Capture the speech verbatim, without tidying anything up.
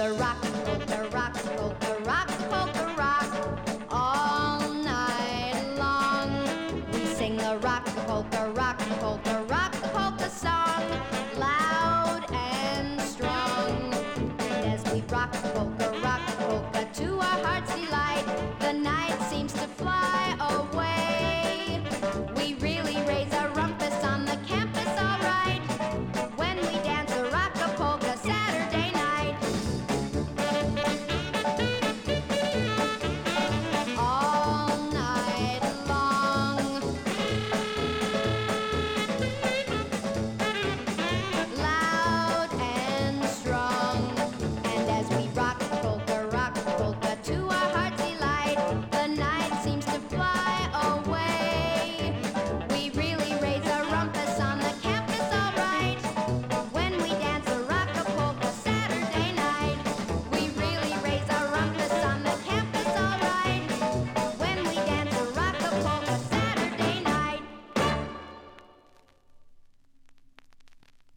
polka rock, polka rock, polka rock, polka rock. All night long we sing the rock, the polka rock, the polka rock, the polka song, loud and strong. And as we rock